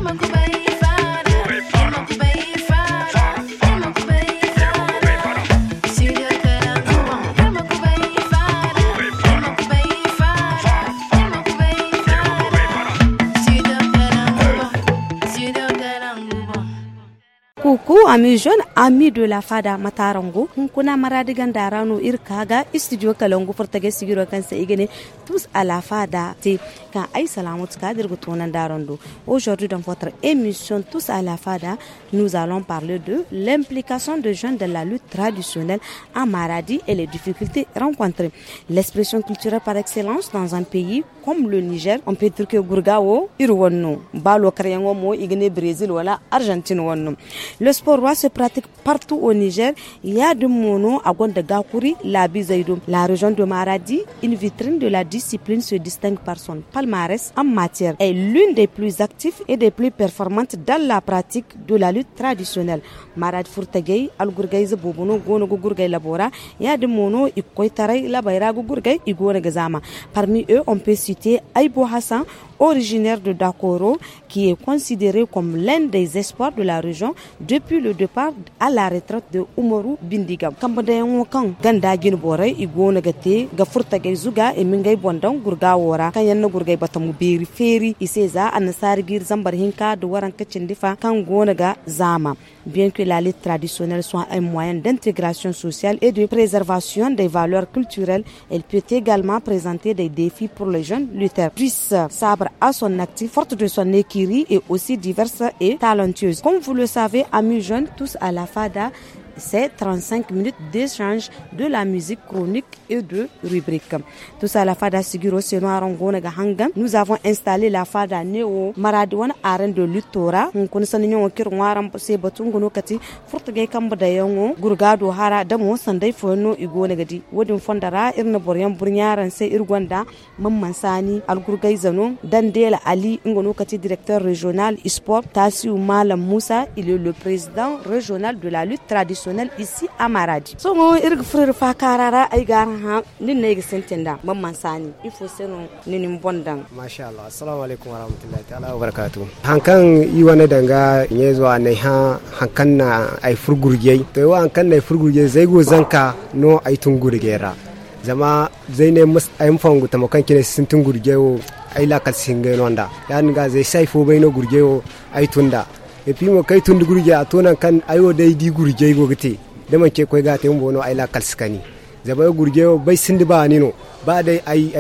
Coucou amis jeunes, amis de la Fada Matarango. Kuna maradi gandarano irkaga studio Kalangu portage sigiro kansa igene tous à la Fada. Te kan ay salamut kadir gutonan darando. Aujourd'hui dans votre émission Tous à la Fada, nous allons parler de l'implication des jeunes dans la lutte traditionnelle à Maradi et les difficultés rencontrées. L'expression culturelle par excellence dans un pays comme le Niger, on peut dire que Gourgao irwonno, balo krayango mo igene Brésil wala Argentine wonno. Le sport roi se pratique partout au Niger. Il y a de Mono à Gondagakuri, la Bizaïdou. La région de Maradi, une vitrine de la discipline, se distingue par son palmarès en matière. Elle est l'une des plus actives et des plus performantes dans la pratique de la lutte traditionnelle. Maradi Furtagay, Al-Gourgay Zabobono, Gono Gourgay Labora, il y a de Mono, Ikoitaray, Labaira Gourgay, Igone Gazama. Parmi eux, on peut citer Aïbo Hassan, originaire de Dakoro, qui est considéré comme l'un des espoirs de la région depuis le départ à la retraite de Umaru Bindiga. Kambadayango kan ganda gin boray igona gate ga furta gay zuga e mingay bondan gurga wora kan yanna gurgay batamu beri feri iseza anasar gir zambar hinka de waran kacin difa kan gona ga zama. Bien que la lutte traditionnelle soit un moyen d'intégration sociale et de préservation des valeurs culturelles, elle peut également présenter des défis pour les jeunes lutteurs. Plus sabre à son actif, forte de son écurie et aussi diverse et talentueuse. Comme vous le savez, amis jeunes, tous à la Fada, c'est 35 minutes d'échange de la musique chronique et de rubriques. Tout ça, la Fada Siguro Senoarangona Gahanga. Nous avons installé la Fada Neo Maradouane arène de Lutora. On connaît son nom qui Rongaram Sebatungo Kati, Fortagay Kambadayango, Gurgado Hara, Damo, Sunday Fono, Igonegadi, Wooden Fondara, Irnaborian Brunyaran, Se Irwanda, Mamansani, Al-Gurgaizano, Dandela Ali, Ngonokati, directeur régional e-sport, Tassiou Malam Moussa, il est le président régional de la lutte traditionnelle ici à Maradi. So mo irg frère fa karara ay gar ha nin ne sentenda mamman sani il faut seno nin bondan. Masha Allah. Assalamu alaikum wa rahmatullahi ta'ala wa barakatuh. Hankan yi wani danga nyezo anai ha hankan na ay furgurje to wa hankan na furgurje zai go zanka no ay tungurgera zama zai ne mus ay mfangu tamakan kine sin tungurje o ay la kal singe nonda yan ga zai sai fo bayno gurje o ay tunda et puis mo kay tundu gurje atona kan ayo dai di gurje go gite da man ke koy ga te mbono ay la kalskani zaba gurje o bay sindi ba ni no ba dai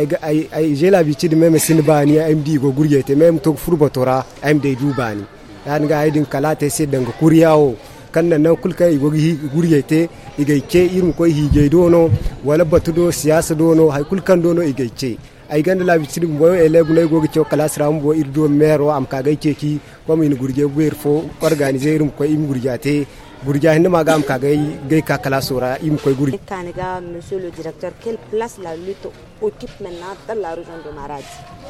ay j'ai l'habitude même sindi ba ni ay mdi go gurje te même to furbatora ay mde du bani yan ga ay din kala te se danga kuriyawo kan nan kulka go gurje te igay ke irum koy hije dono wala batudo siyasa dono hay kulkan dono igay ce ay ganda la bitidi mbo élève nay gogi ci classe ram bo irdo mero am ka gay ceki comme une gurje wer fo organiser ko im gurjate gurja hinna maga am ka gay ka classe ora im koy gurje Kaniga, monsieur le directeur, quelle place la lutte occupe maintenant dans la région de Maradi?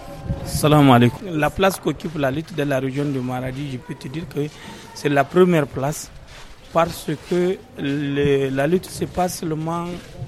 Salam alaikum. La place qu'occupe la lutte dans la région de Maradi, je peux te dire que c'est la première place parce que la lutte se passe seulement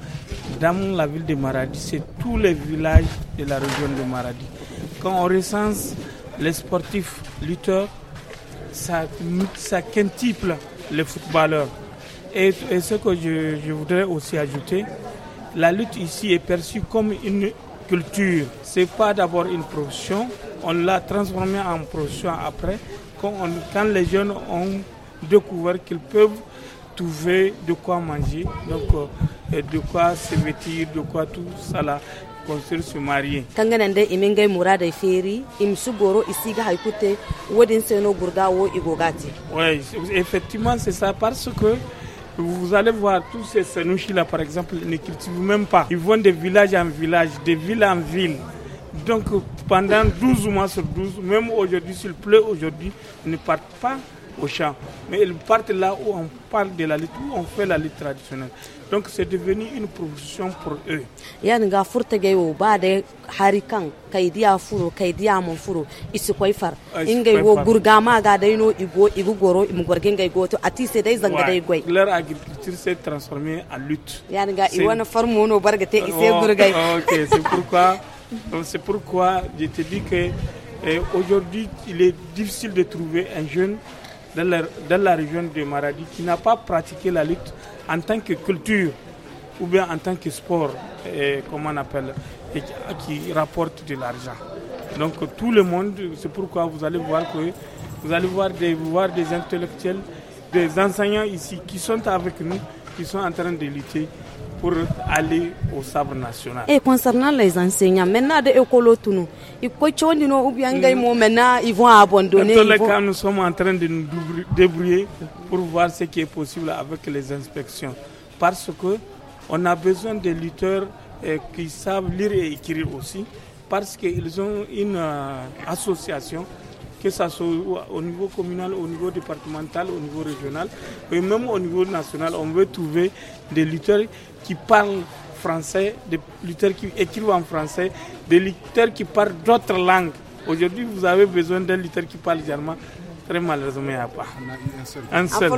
dans la ville de Maradi, c'est tous les villages de la région de Maradi. Quand on recense les sportifs lutteurs, ça quintuple les footballeurs. Et ce que je voudrais aussi ajouter, la lutte ici est perçue comme une culture. C'est pas d'abord une profession, on l'a transformée en profession après, quand les jeunes ont découvert qu'ils peuvent trouver de quoi manger, donc de quoi se vêtir, de quoi tout ça là, construire, se marier. Kanganande imengay murada feri imsugoro isiga haikute wodin seno gurgawo igogati. Oui, effectivement c'est ça parce que vous allez voir tous ces senouchis là par exemple ne cultivent même pas. Ils vont de village en village, de ville en ville. Donc pendant 12 mois sur 12, même aujourd'hui s'il pleut aujourd'hui, ils ne partent pas au champ. Mais ils partent là où on parle de la lutte, où on fait la lutte traditionnelle. Donc c'est devenu une profession pour eux. Yanga furtegeyo bade harikan kaidiya furo kaidiya mon furo isi koy far ingay wo gurgama ga dayno igu goro imgorgen gay goto atise day zanga day goy. Leur agriculture s'est transformée en lutte. Yanga iwana farmono bargate ise gurgay. OK, c'est pourquoi je te dis que Et aujourd'hui, il est difficile de trouver un jeune dans la région de Maradi qui n'a pas pratiqué la lutte en tant que culture ou bien en tant que sport, comment on appelle, et qui rapporte de l'argent. Donc tout le monde, c'est pourquoi vous allez voir des intellectuels, des enseignants ici qui sont avec nous, qui sont en train de lutter pour aller au sabre national. Et concernant les enseignants, maintenant de école ils vont abandonner. Dans tous les cas, nous sommes en train de nous débrouiller pour voir ce qui est possible avec les inspections. Parce que on a besoin de lutteurs qui savent lire et écrire aussi, parce qu'ils ont une association, que ce soit au niveau communal, au niveau départemental, au niveau régional, et même au niveau national. On veut trouver des lutteurs qui parlent français, des lutteurs qui écrivent en français, des lutteurs qui parlent d'autres langues. Aujourd'hui, vous avez besoin d'un lutteur qui parle germain. Très malheureusement, il n'y a pas. Un seul.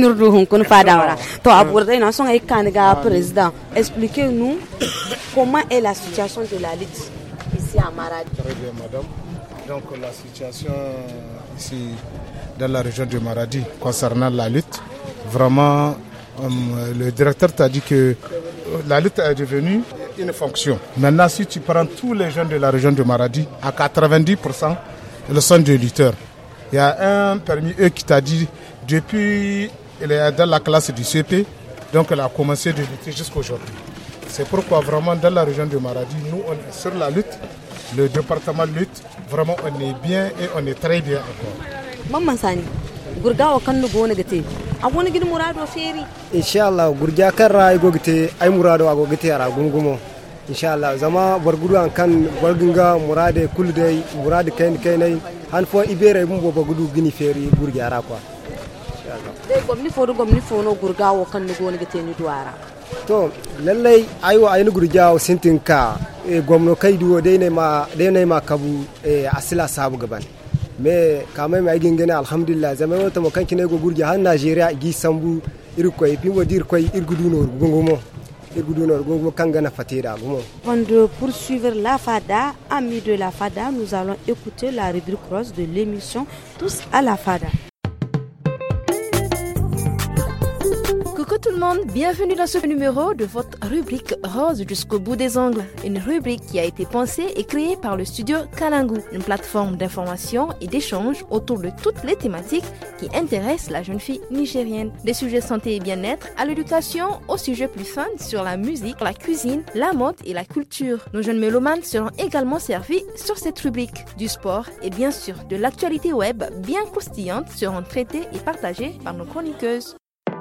Président, expliquez-nous comment est la situation de la lutte ici à Maradi. Très bien, madame. Donc la situation ici dans la région de Maradi concernant la lutte, vraiment le directeur t'a dit que la lutte est devenue une fonction. Maintenant, si tu prends tous les jeunes de la région de Maradi, à 90%, ils sont des lutteurs. Il y a un parmi eux qui t'a dit, depuis il est dans la classe du CP, donc elle a commencé de lutter jusqu'à aujourd'hui. C'est pourquoi vraiment dans la région de Maradi, nous on est sur la lutte, le département lutte, vraiment on est bien et on est très bien encore. Maman Sani, Gourga kan no gona gate. A woni gidi murado feri. Inshallah gurja karra ay gogite ay murado ago gite ara gungumo. Inshallah zama bargudu an kan bargunga murade kuldai murade kainai han fo ibere mum bo gudu gini feri gurja ara quoi. Inshallah. Gomni fono gurga wo kan no gona gate ni duara. To lallai aywa aynu gurja sintin ka gomno kaidu dai ma kabu asila sabu gaban. Mais quand même ay gengene alhamdulillah zama wata mo kan kine go gurja han Nigeria gi sambu irkoy pimo dir koy irguduno gungumo kangana fatira gumo. Avant de poursuivre la Fada, amis de la Fada, nous allons écouter la rubrique rose de l'émission Tous à la Fada. Coucou tout le monde, bienvenue dans ce numéro de votre rubrique Rose jusqu'au bout des ongles. Une rubrique qui a été pensée et créée par le studio Kalangu, une plateforme d'information et d'échange autour de toutes les thématiques qui intéressent la jeune fille nigérienne. Des sujets santé et bien-être à l'éducation, aux sujets plus fun sur la musique, la cuisine, la mode et la culture. Nos jeunes mélomanes seront également servis sur cette rubrique. Du sport et bien sûr de l'actualité web bien croustillante seront traitées et partagées par nos chroniqueuses.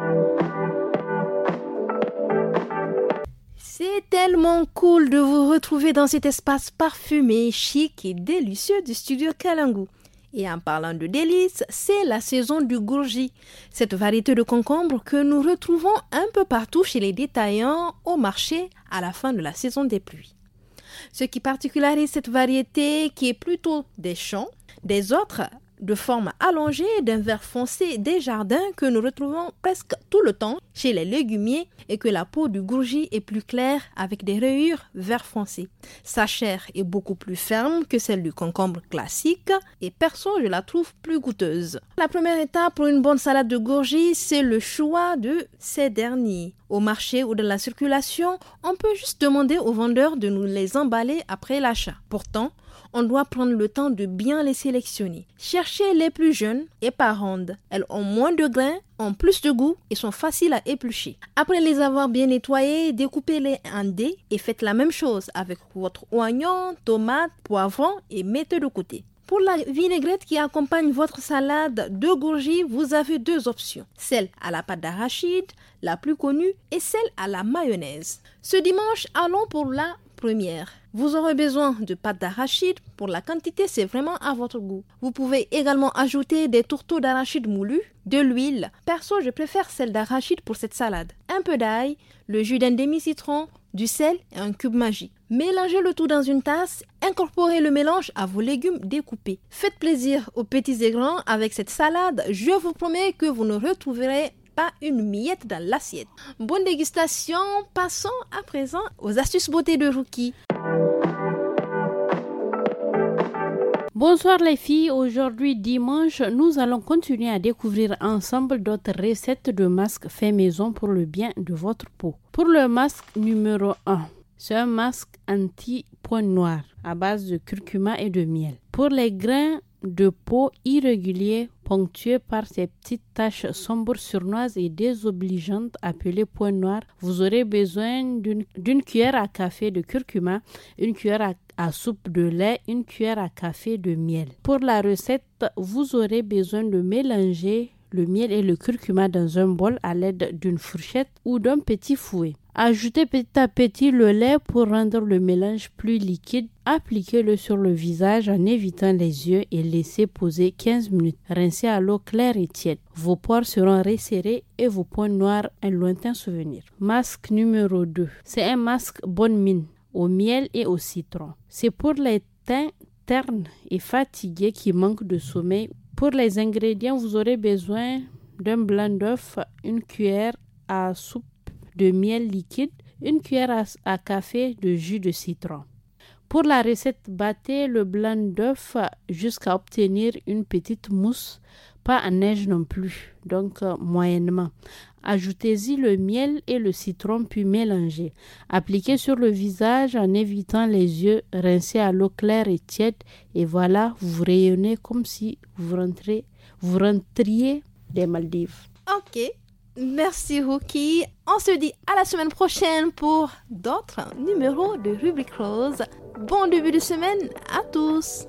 C'est tellement cool de vous retrouver dans cet espace parfumé, chic et délicieux du studio Kalangu. Et en parlant de délices, c'est la saison du gourji, cette variété de concombre que nous retrouvons un peu partout chez les détaillants au marché à la fin de la saison des pluies. Ce qui particularise cette variété qui est plutôt des champs, des autres de forme allongée d'un vert foncé des jardins que nous retrouvons presque tout le temps chez les légumiers et que la peau du gourji est plus claire avec des rayures vert foncé. Sa chair est beaucoup plus ferme que celle du concombre classique et perso je la trouve plus goûteuse. La première étape pour une bonne salade de gourji, c'est le choix de ces derniers. Au marché ou dans la circulation, on peut juste demander aux vendeurs de nous les emballer après l'achat. Pourtant, on doit prendre le temps de bien les sélectionner. Cherchez les plus jeunes et pas rondes. Elles ont moins de grains, ont plus de goût et sont faciles à éplucher. Après les avoir bien nettoyées, découpez-les en dés et faites la même chose avec votre oignon, tomate, poivron et mettez de côté. Pour la vinaigrette qui accompagne votre salade de gourji, vous avez deux options. Celle à la pâte d'arachide, la plus connue, et celle à la mayonnaise. Ce dimanche, allons pour la première. Vous aurez besoin de pâte d'arachide. Pour la quantité, c'est vraiment à votre goût. Vous pouvez également ajouter des tourteaux d'arachide moulus, de l'huile. Perso, je préfère celle d'arachide pour cette salade. Un peu d'ail, le jus d'un demi-citron, du sel et un cube magique. Mélangez le tout dans une tasse, incorporez le mélange à vos légumes découpés. Faites plaisir aux petits et grands avec cette salade. Je vous promets que vous ne retrouverez pas une miette dans l'assiette. Bonne dégustation, passons à présent aux astuces beauté de Rookie. Bonsoir les filles, aujourd'hui dimanche, nous allons continuer à découvrir ensemble d'autres recettes de masques faits maison pour le bien de votre peau. Pour le masque numéro 1, c'est un masque anti-points noirs à base de curcuma et de miel. Pour les grains de peau irréguliers ponctués par ces petites taches sombres surnoises et désobligeantes appelées points noirs, vous aurez besoin d'une cuillère à café de curcuma, une cuillère à soupe de lait, une cuillère à café de miel. Pour la recette, vous aurez besoin de mélanger le miel et le curcuma dans un bol à l'aide d'une fourchette ou d'un petit fouet. Ajoutez petit à petit le lait pour rendre le mélange plus liquide. Appliquez-le sur le visage en évitant les yeux et laissez poser 15 minutes. Rincez à l'eau claire et tiède. Vos pores seront resserrés et vos points noirs un lointain souvenir. Masque numéro 2. C'est un masque bonne mine au miel et au citron. C'est pour les teints ternes et fatigués qui manquent de sommeil. Pour les ingrédients, vous aurez besoin d'un blanc d'œuf, une cuillère à soupe de miel liquide, une cuillère à café de jus de citron. Pour la recette, battez le blanc d'œuf jusqu'à obtenir une petite mousse, pas en neige non plus, donc moyennement. Ajoutez-y le miel et le citron puis mélangez. Appliquez sur le visage en évitant les yeux, rincez à l'eau claire et tiède et voilà, vous rayonnez comme si vous rentriez des Maldives. Ok, merci Ruki. On se dit à la semaine prochaine pour d'autres numéros de Rubrique Rose. Bon début de semaine à tous.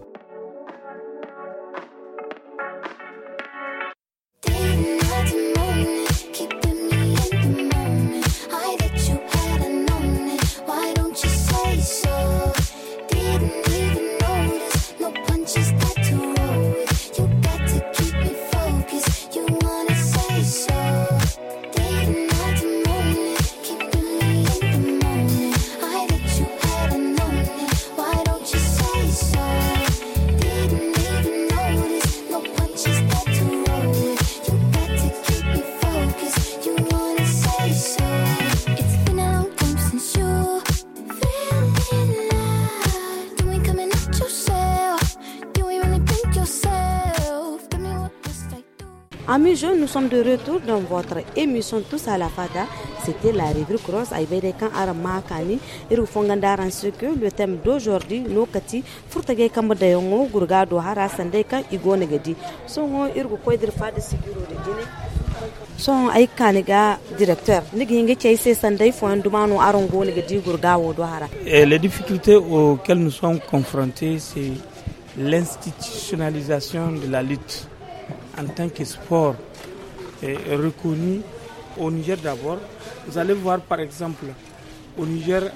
Amis jeunes, nous sommes de retour dans votre émission Tous à la Fada. C'était la rubrique rose Aïbedekan Aramakani et Rufongandaran ce que le thème d'aujourd'hui, Nokati, Furtage Kambadayongo, Gurgado Hara Sandeka, Igonegadi. Songo Irgo Koidir Fada Siguro de Dine. Son Aikaniga, directeur. Niging Chase Sunday for Ndumano Arongo Negadi Gurgao Dohara. Les difficultés auxquelles nous sommes confrontés, c'est l'institutionnalisation de la lutte en tant que sport reconnu au Niger d'abord. Vous allez voir par exemple au Niger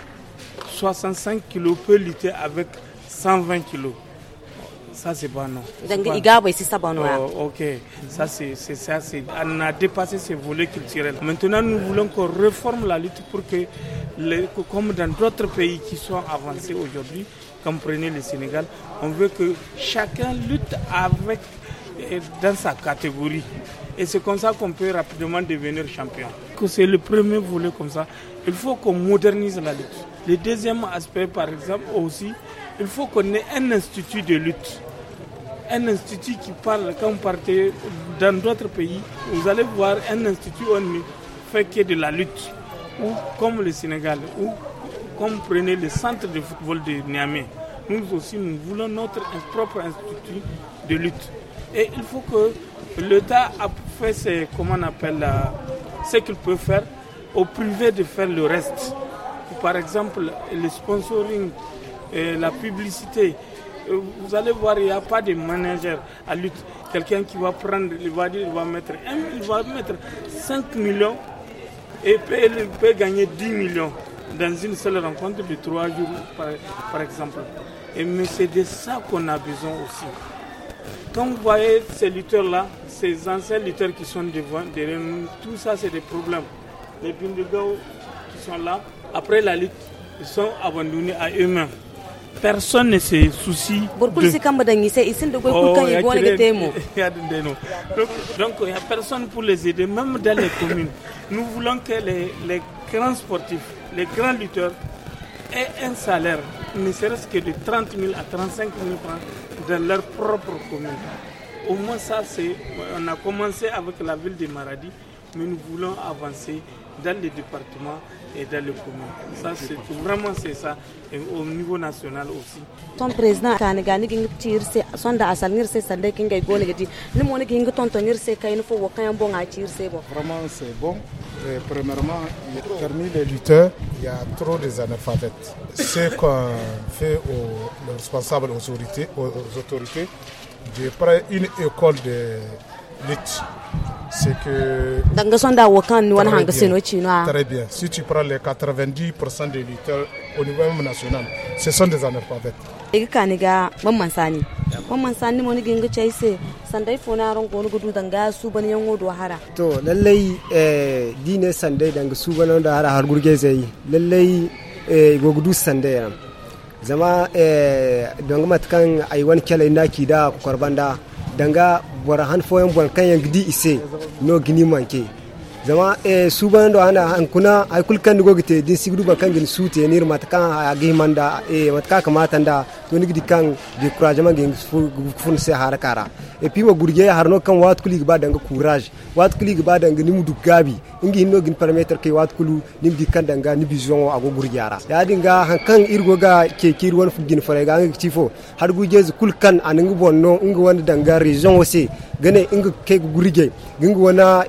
65 kg peut lutter avec 120 kg. Ça c'est pas non. Ok, ça c'est ça, on a dépassé ces volets culturels. Maintenant nous voulons qu'on réforme la lutte pour que comme dans d'autres pays qui sont avancés aujourd'hui, comme prenez le Sénégal, on veut que chacun lutte avec dans sa catégorie. Et c'est comme ça qu'on peut rapidement devenir champion. C'est le premier volet comme ça. Il faut qu'on modernise la lutte. Le deuxième aspect, par exemple, aussi, il faut qu'on ait un institut de lutte. Un institut qui parle, quand vous partez dans d'autres pays, vous allez voir un institut où on ne fait que de la lutte. Ou comme le Sénégal, ou comme prenez le centre de football de Niamey. Nous aussi, nous voulons notre propre institut de lutte. Et il faut que l'État a fait ce qu'il peut faire, au privé de faire le reste. Par exemple, le sponsoring, la publicité. Vous allez voir, il n'y a pas de manager à lutte. Quelqu'un qui va prendre, il va mettre 5 millions et il peut gagner 10 millions dans une seule rencontre de 3 jours, par exemple. Mais c'est de ça qu'on a besoin aussi. Quand vous voyez ces lutteurs-là, ces anciens lutteurs qui sont derrière nous, tout ça c'est des problèmes. Les Bindigao qui sont là, après la lutte, ils sont abandonnés à eux-mêmes. Personne ne se soucie donc il n'y a personne pour les aider, même dans les communes. Nous voulons que les grands sportifs, les grands lutteurs aient un salaire, ne serait-ce que de 30 000 à 35 000 francs dans leur propre commune. Au moins ça, on a commencé avec la ville de Maradi, mais nous voulons avancer dans les départements et dans les communes. Ça, c'est ça, et au niveau national aussi. Ton président, vraiment c'est bon. Et premièrement, parmi les lutteurs, il y a trop des analphabètes. Ce qu'on fait aux responsables, aux autorités, de prendre une école de lutte. C'est que très bien. Si tu prends les 90% des lutteurs au niveau national, ce sont des analphabètes. To lallai dine sandai danga subanan da har gurge zai lallai gogudu sandai zama don matkan ai wani kala naki da korbanda danga bora han foyen bon kan yang di ise no gini manke zama subanan do ana hankuna ai kulkan gogite din sigdu ba kan gin sute nir matkan agi manda matka kamata nda to nigdi kan de courage mangin fun se harakara et puis ma gurge harno kan wat kuli ba danga courage wat kuli ba danga nimudu gabi ingi no gin permettre ke wat kulu nimdi kan danga ni vision ago gurjara ya dinga hankan irgo ga ke kirwon fugin fare ga ngi tifo har guje kul kan anangi bonno ngi wanda danga raison aussi gane ingi ke gurge ngi wana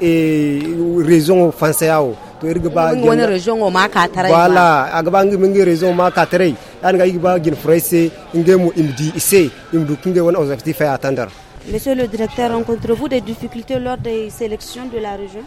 raison fansayao to irga ba wani region o ma ka tare wala agaba ngi region ma ka tare dan ga igba gin fraise ngemu imdi ise imdu kinge wona objectif à attendre. Monsieur le directeur, rencontrez-vous des difficultés lors des sélections de la région?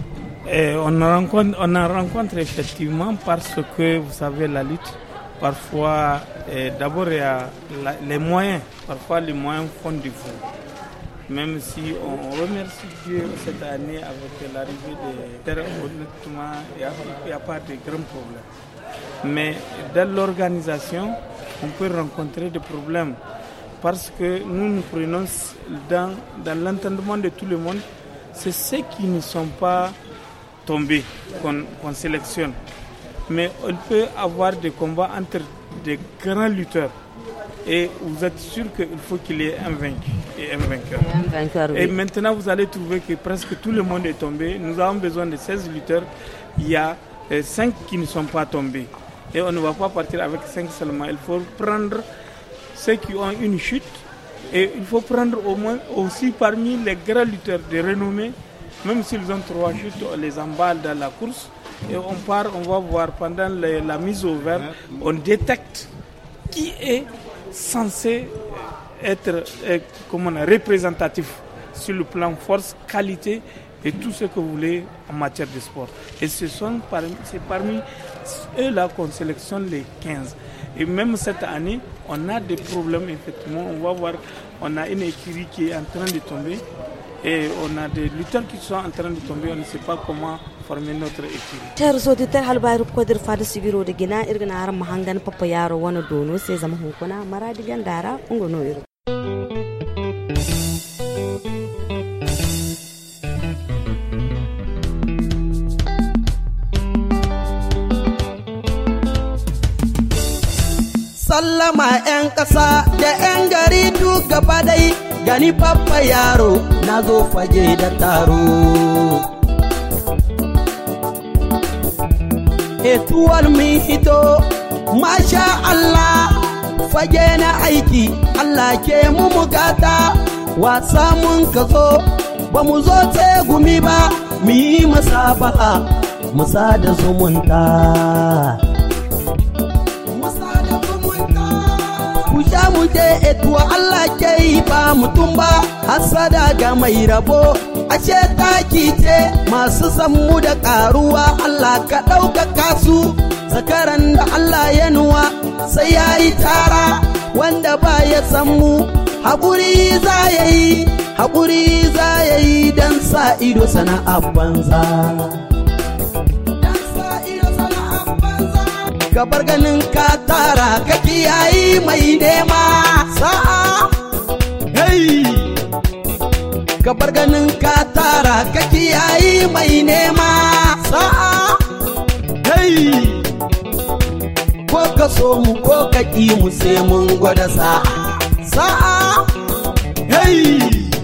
On en rencontre effectivement parce que vous savez la lutte parfois d'abord il y a les moyens, parfois les moyens font défaut. Même si on remercie Dieu cette année avec l'arrivée des terres, honnêtement, il n'y a pas de grands problèmes. Mais dans l'organisation, on peut rencontrer des problèmes parce que nous prenons dans l'entendement de tout le monde, c'est ceux qui ne sont pas tombés qu'on sélectionne. Mais on peut avoir des combats entre des grands lutteurs. Et vous êtes sûr qu'il faut qu'il y ait un vaincu et un vainqueur. Et maintenant, vous allez trouver que presque tout le monde est tombé. Nous avons besoin de 16 lutteurs. Il y a 5 qui ne sont pas tombés. Et on ne va pas partir avec 5 seulement. Il faut prendre ceux qui ont une chute. Et il faut prendre au moins aussi parmi les grands lutteurs de renommée. Même s'ils ont 3 chutes, on les emballe dans la course. Et on part, on va voir pendant la mise au vert, on détecte qui est censé être représentatif sur le plan force, qualité et tout ce que vous voulez en matière de sport. Et c'est parmi eux-là qu'on sélectionne les 15. Et même cette année, on a des problèmes, effectivement. On va voir, on a une écurie qui est en train de tomber et on a des lutteurs qui sont en train de tomber. On ne sait pas comment former notre écurie. Chers auditeurs, halbayru kodir fada sigiro de gina irgana haram mahangan papayaro wana dono se zama hunkuna maradi gandara ungono ir. Sallama 'yan ƙasa da 'yan gari duk gaba dai gani pappa yaro na zo fage da taro. Etuwar min hito masha Allah fage na aiki Allah ke mu mugata wasa mun ka zo ba mu zo gumi ba mu yi masabaha musa da zumunta. Kusha mu je etuwa Allah ke yi ba mutum ba hasada ga mai rabo ashe taki ce masu sammu da karuwa Allah ka ɗaukaka su zakaran da Allah ya nuwa sai ya yi tara wanda ba ya sammu haƙuri za ya yi don sa ido sana'ar banza. Gabar ganin ka tara ka kiyayi mai nema sa'a. Hey! Gabar ganin ka tara ka kiyayi mai nema sa'a. Hey! Ko ka so mu ko ka ƙi mu sai mun gwada sa'a. Sa'a. Hey!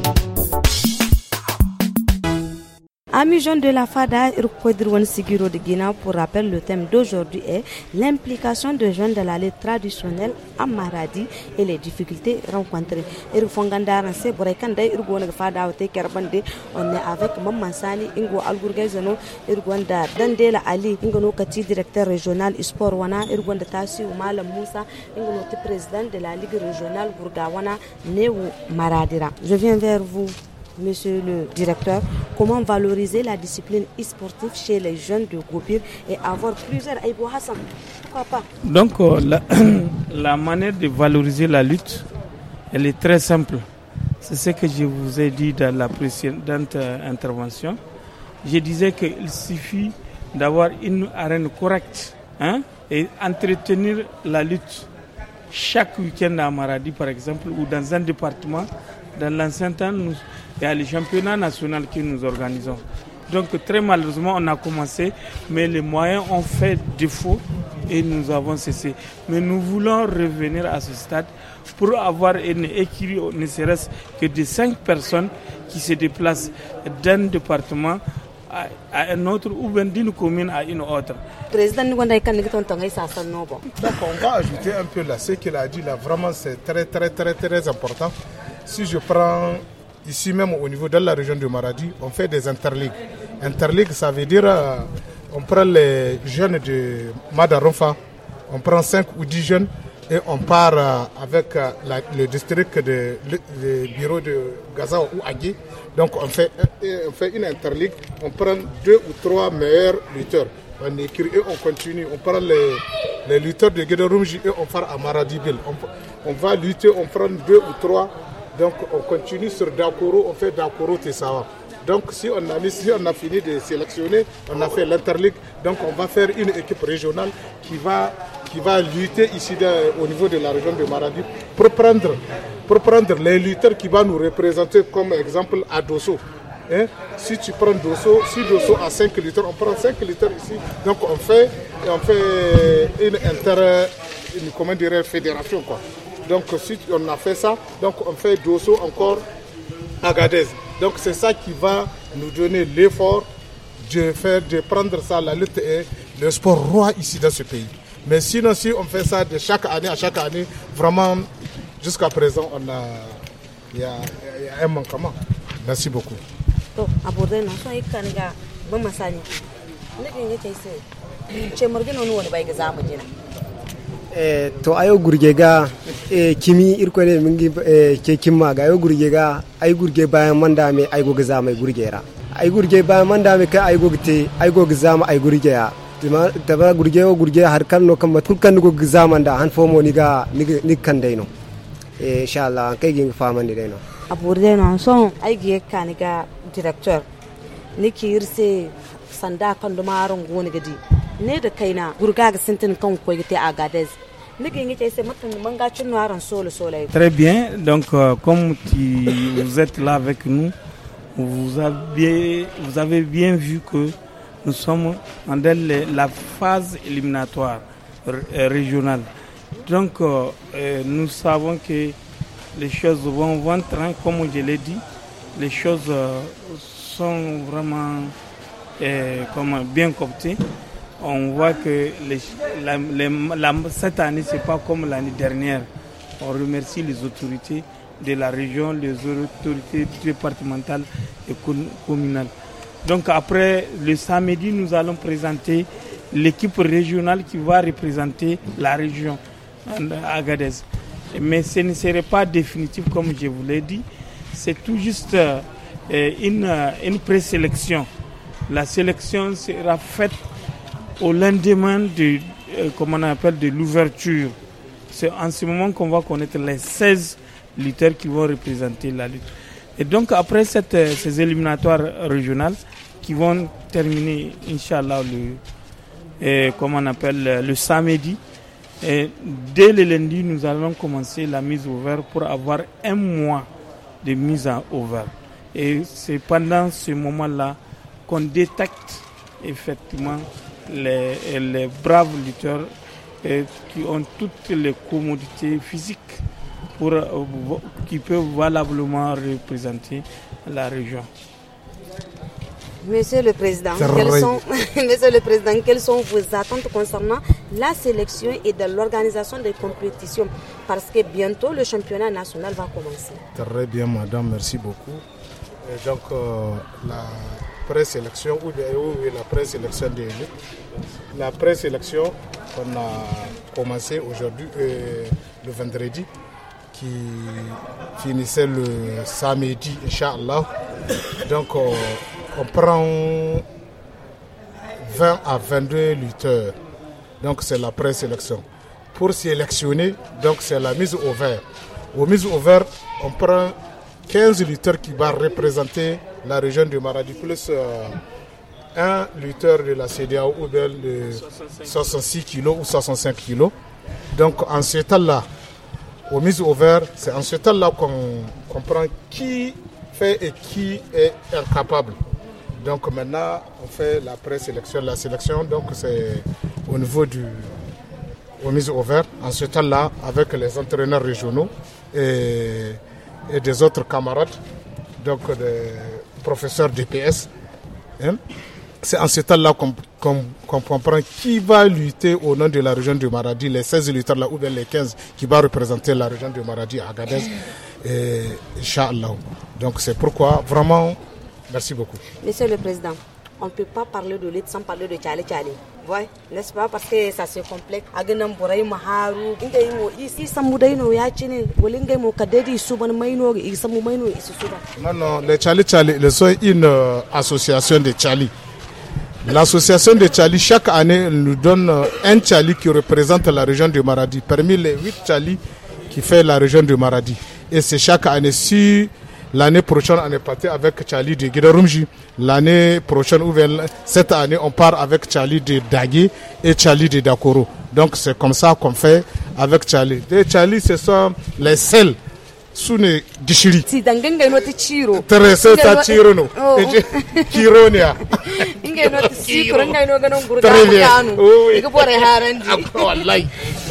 Amis jeunes de la FADA, pour rappel, le thème d'aujourd'hui est l'implication des jeunes de la lutte traditionnelle en Maradi et les difficultés rencontrées. On est avec Maman Sani, Ingo Algurgazano, Irgwanda Dandela Ali, Ingo Kati, directeur régional Sport Wana, Irgwanda Tassi, Umala Moussa, Ingo président de la Ligue régionale Gourgawana, Neu Maradira. Je viens vers vous. Monsieur le directeur, comment valoriser la discipline e-sportive chez les jeunes de Gobir et avoir plusieurs Aïbou Hassan? Pourquoi pas? Donc, la manière de valoriser la lutte, elle est très simple. C'est ce que je vous ai dit dans la précédente intervention. Je disais qu'il suffit d'avoir une arène correcte et entretenir la lutte chaque week-end à Maradi, par exemple, ou dans un département. Dans l'ancien temps, il y a le championnat national que nous organisons. Donc très malheureusement, on a commencé, mais les moyens ont fait défaut et nous avons cessé. Mais nous voulons revenir à ce stade pour avoir une équipe, ne serait-ce que de 5 personnes qui se déplacent d'un département à un autre ou bien d'une commune à une autre. Donc on va ajouter un peu là, ce qu'il a dit là, vraiment c'est très très très très important. Si je prends ici même au niveau de la région de Maradi, on fait des interligues. Interligues, ça veut dire on prend les jeunes de Madaronfa, on prend 5 ou 10 jeunes et on part avec le district de le bureau de Gaza ou Agui. Donc on fait une interligue, on prend 2 ou 3 meilleurs lutteurs. On écrit et on continue. On prend les lutteurs de Guédorumji et on part à Maradiville. On va lutter, on prend 2 ou 3. Donc on continue sur Dakoro, on fait Dakoro Tessawa. Donc si on a fini de sélectionner, on a fait l'interligue, donc on va faire une équipe régionale qui va lutter ici au niveau de la région de Maradi pour prendre les lutteurs qui vont nous représenter comme exemple à Dosso. Si tu prends Dosso, si Dosso a 5 lutteurs, on prend 5 lutteurs ici. Donc on fait une fédération quoi. Donc si on a fait ça, donc on fait Dosso encore Agadez. Donc c'est ça qui va nous donner l'effort de prendre ça. La lutte est le sport roi ici dans ce pays. Mais sinon si on fait ça de chaque année à chaque année, vraiment jusqu'à présent il y a un manquement. Merci beaucoup. To ayo gurge ga kimi irko ne mingi ke kimma ga ayo gurge ga ay gurge bayan manda me ay go gaza mai gurgera ay gurge bayan manda me ka ay go gite ay go gaza mai ay gurge ya taba gurge har kan no kan matun kan go gaza manda han fomo ni ga ni kan dai no insha Allah kai gin faman ni dai no aburde no son ay ge kan ga director ni kirse sanda kan do maron goni gadi ne da kaina gurga ga sintin kan ko gite Agadez. Très bien, donc comme vous êtes là avec nous, vous avez bien vu que nous sommes dans la phase éliminatoire régionale. Donc nous savons que les choses vont train, comme je l'ai dit, les choses sont vraiment bien coptées. On voit que cette année, ce n'est pas comme l'année dernière. On remercie les autorités de la région, les autorités départementales et communales. Donc après, le samedi, nous allons présenter l'équipe régionale qui va représenter la région Agadez. Mais ce ne serait pas définitif comme je vous l'ai dit. C'est tout juste une présélection. La sélection sera faite au lendemain de l'ouverture. C'est en ce moment qu'on va connaître les 16 lutteurs qui vont représenter la lutte. Et donc après ces éliminatoires régionales qui vont terminer, Inch'Allah, le samedi, et dès le lundi, nous allons commencer la mise au vert pour avoir un mois de mise au vert. Et c'est pendant ce moment-là qu'on détecte effectivement les braves lutteurs qui ont toutes les commodités physiques qui peuvent valablement représenter la région. Monsieur le Président, quelles sont vos attentes concernant la sélection et de l'organisation des compétitions? Parce que bientôt le championnat national va commencer. Très bien, madame, merci beaucoup. Et donc, la présélection ou la présélection des élites. La présélection qu'on a commencé aujourd'hui, le vendredi, qui finissait le samedi, Inch'Allah. Donc, on prend 20 à 22 lutteurs. Donc, c'est la présélection. Pour sélectionner, donc c'est la mise au vert. Aux mises au vert, on prend 15 lutteurs qui vont représenter la région du Maradi, plus un lutteur de la CEDEAO ou de 66 kg ou 65 kg. Donc en ce temps-là, aux mises au vert, c'est en ce temps-là qu'on comprend qui fait et qui est incapable. Donc maintenant, on fait la présélection. La sélection, donc c'est au niveau aux mises au vert, en ce temps-là, avec les entraîneurs régionaux et des autres camarades, donc des professeurs DPS. Hein? C'est en ce temps-là qu'on comprend qui va lutter au nom de la région du Maradi, les 16 lutteurs là, ou bien les 15 qui vont représenter la région du Maradi à Agadez, et Inch'Allah. Donc c'est pourquoi, vraiment, merci beaucoup. Monsieur le Président, on ne peut pas parler de lutte sans parler de Tchali Tchali. Ouais, n'est-ce pas? Parce que ça se complique. Aganam Boray Maharu, Ingaimo, ici, Samudaino Yachine, Wolingamo Kadedi, Suban Maino, Isamu Maino, Isuba. Non, les Tchali Tchali, ils sont une association de Tchali. L'association de Tchali, chaque année, nous donne un Tchali qui représente la région du Maradi, parmi les 8 Tchali qui fait la région du Maradi. Et c'est chaque année, si l'année prochaine, on est parti avec Tchali de Guédarumji. L'année prochaine, ou cette année, on part avec Tchali de Dagué et Tchali de Dakoro. Donc c'est comme ça qu'on fait avec Tchali. Les Tchali, ce sont les sels. Sune gishiri. Si danganga no ti chiro. Teresa ta chiro no. Kironia. Inge no ti sikro ngai no ganon gurga kanu. Igo bore haranji. Wallahi.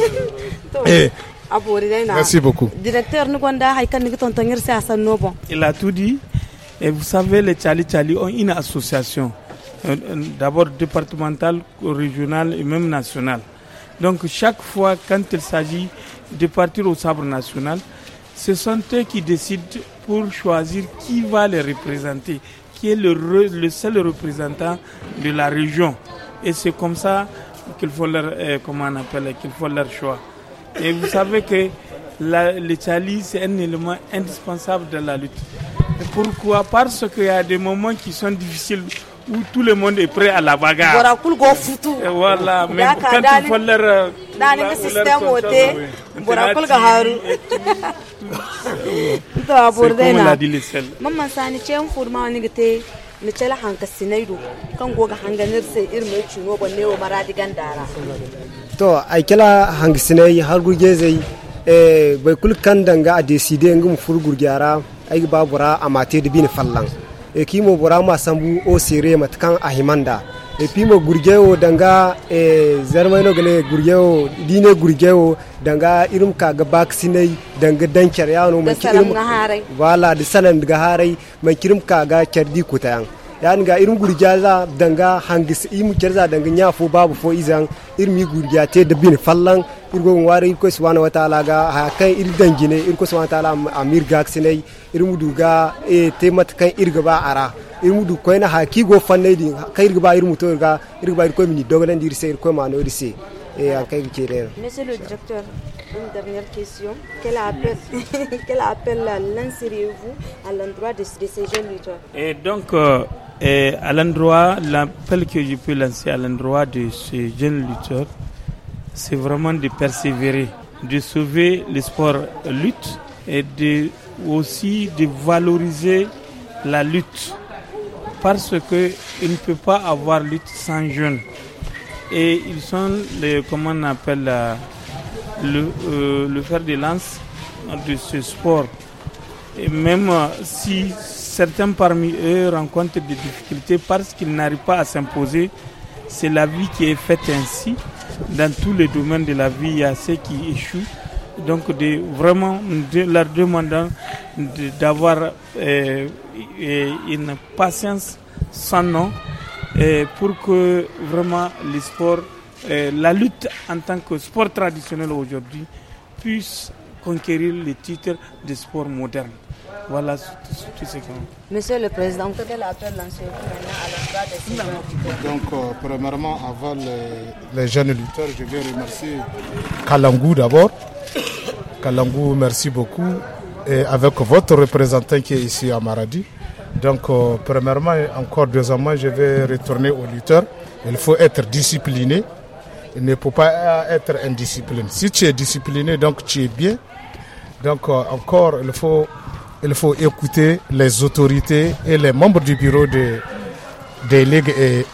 Merci beaucoup. Directeur Nugonda Haïkan Nigotontonir c'est Hassan Nobon. Il a tout dit. Et vous savez, les Tchali Tchali ont une association. D'abord départementale, régionale et même nationale. Donc chaque fois quand il s'agit de partir au sabre national, ce sont eux qui décident pour choisir qui va les représenter, qui est le seul représentant de la région. Et c'est comme ça qu'il faut qu'il faut leur choix. Et vous savez que le Tchali, c'est un élément indispensable de la lutte. Et pourquoi? Parce qu'il y a des moments qui sont difficiles où tout le monde est prêt à la bagarre. Et voilà, mais quand il faut leur... C'est comme l'a dit le sel. To ay kala hangisinay har gurgezey bai kul kan danga a décider ngum fur gurgyara ay babura amate de bin fallan e kimo bura ma sambu o sere matkan ahimanda e pimo gurgeo danga zarmayno gele gurgeo dine gurgeo danga irum ka ga baksinay danga dancar yano man kirim wala de sanan daga harai man kirim ka ga cardi kutayan yani ga irin gurjaza danga hangis imu kerza danga nya fo babu fo izan irmi gurjate da bin fallan irgo wari ko subhanahu wa ta'ala ga ha kai ir dangine irko subhanahu wa ta'ala amir gaksine irmu duga temat kan irga ba ara irmu du ko na haki go fanne di kai irga ba irmu to irga ko mini dogalan dir se irko ma no dirse Monsieur le directeur, une dernière question. Quel appel lanceriez-vous à l'endroit de ces jeunes lutteurs? Et donc, à l'endroit, l'appel que je peux lancer à l'endroit de ces jeunes lutteurs, c'est vraiment de persévérer, de sauver le sport lutte et aussi de valoriser la lutte. Parce qu'il ne peut pas avoir lutte sans jeunes. Et ils sont le fer de lance de ce sport. Et même si certains parmi eux rencontrent des difficultés parce qu'ils n'arrivent pas à s'imposer, c'est la vie qui est faite ainsi. Dans tous les domaines de la vie, il y a ceux qui échouent donc vraiment leur demandant d'avoir une patience sans nom pour que vraiment les sports, la lutte en tant que sport traditionnel aujourd'hui puisse conquérir le titre de sport moderne. Voilà tout ce qu'on... Monsieur le Président, quel appel lancez-vous maintenant à l'endroit de ces gens? Donc, premièrement, avant les jeunes lutteurs, je vais remercier Kalangou d'abord. Kalangou, merci beaucoup. Et avec votre représentant qui est ici à Maradi. Donc, premièrement, encore deuxièmement, je vais retourner aux lutteurs. Il faut être discipliné. Il ne faut pas être indiscipliné. Si tu es discipliné, donc tu es bien. Donc, encore, il faut écouter les autorités et les membres du bureau des ligues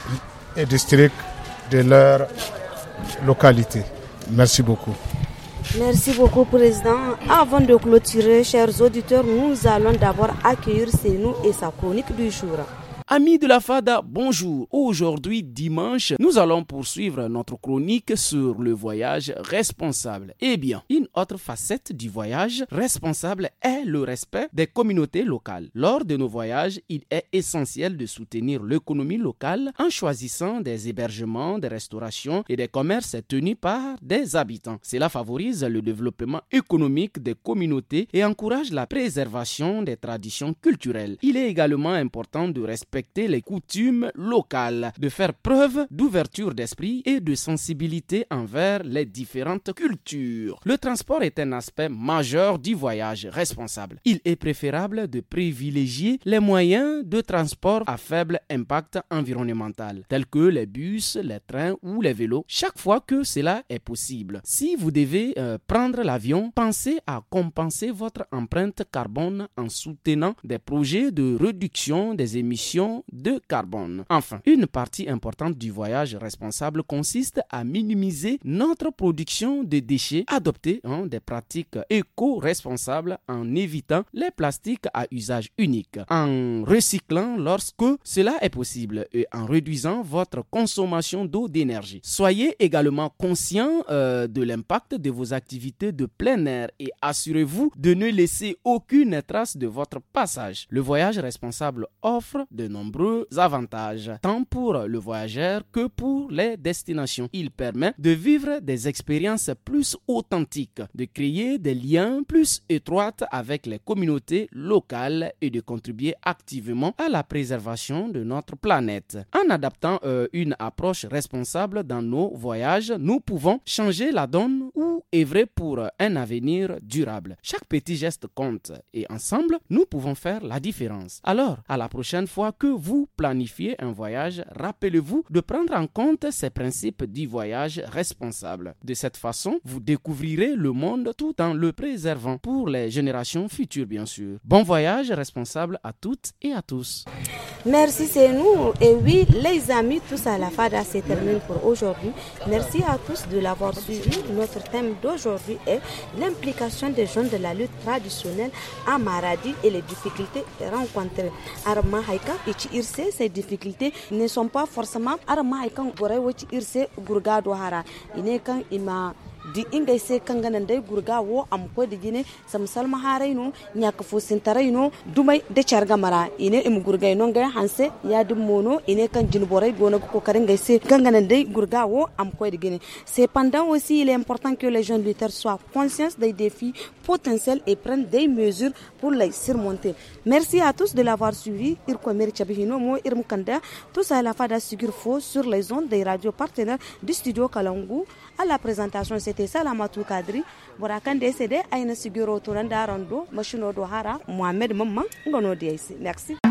et districts de leur localité. Merci beaucoup. Merci beaucoup, Président. Avant de clôturer, chers auditeurs, nous allons d'abord accueillir Senou et sa chronique du jour. Amis de la FADA, bonjour. Aujourd'hui, dimanche, nous allons poursuivre notre chronique sur le voyage responsable. Eh bien, une autre facette du voyage responsable est le respect des communautés locales. Lors de nos voyages, il est essentiel de soutenir l'économie locale en choisissant des hébergements, des restaurations et des commerces tenus par des habitants. Cela favorise le développement économique des communautés et encourage la préservation des traditions culturelles. Il est également important de respecter les coutumes locales, de faire preuve d'ouverture d'esprit et de sensibilité envers les différentes cultures. Le transport est un aspect majeur du voyage responsable. Il est préférable de privilégier les moyens de transport à faible impact environnemental, tels que les bus, les trains ou les vélos, chaque fois que cela est possible. Si vous devez prendre l'avion, pensez à compenser votre empreinte carbone en soutenant des projets de réduction des émissions de carbone. Enfin, une partie importante du voyage responsable consiste à minimiser notre production de déchets, adopter des pratiques éco-responsables en évitant les plastiques à usage unique, en recyclant lorsque cela est possible et en réduisant votre consommation d'eau d'énergie. Soyez également conscient de l'impact de vos activités de plein air et assurez-vous de ne laisser aucune trace de votre passage. Le voyage responsable offre de nombreux avantages, tant pour le voyageur que pour les destinations. Il permet de vivre des expériences plus authentiques, de créer des liens plus étroits avec les communautés locales et de contribuer activement à la préservation de notre planète. En adaptant une approche responsable dans nos voyages, nous pouvons changer la donne ou œuvrer pour un avenir durable. Chaque petit geste compte et ensemble, nous pouvons faire la différence. Alors, à la prochaine fois que vous planifiez un voyage, rappelez-vous de prendre en compte ces principes du voyage responsable. De cette façon, vous découvrirez le monde tout en le préservant pour les générations futures, bien sûr. Bon voyage responsable à toutes et à tous. Merci, c'est nous. Et oui, les amis, tous à la FADA, c'est terminé pour aujourd'hui. Merci à tous de l'avoir suivi. Notre thème d'aujourd'hui est l'implication des jeunes de la lutte traditionnelle à Maradi et les difficultés rencontrées. Arma Haïka et Irse, ces difficultés ne sont pas forcément Arma Haïka ou Irse Gourgado Hara. Il n'est qu'un ima. Di ingay se kanganan day gurga wo am ko de gine sam salma harayno nyaka fo sintarayno dumay de charga mara ine im gurga no ngay hanse ya dum mono ine kan jin boray gona ko kare ngay se kanganan day gurga wo am ko de gine. Cependant aussi il est important que les jeunes lutteurs soient conscients des défis potentiels et prennent des mesures pour les surmonter. Merci à tous de l'avoir suivi. Irko Meri Chabihino mo irm kanda tous à la FADA Sigurfo sur les ondes des radios partenaires du studio Kalangu. À la présentation, c'était Salamatou Kadri. Borakan décédé, Aïna Siguro Touranda Rondo, Machino Dohara, Mohamed Maman, Ngono Merci.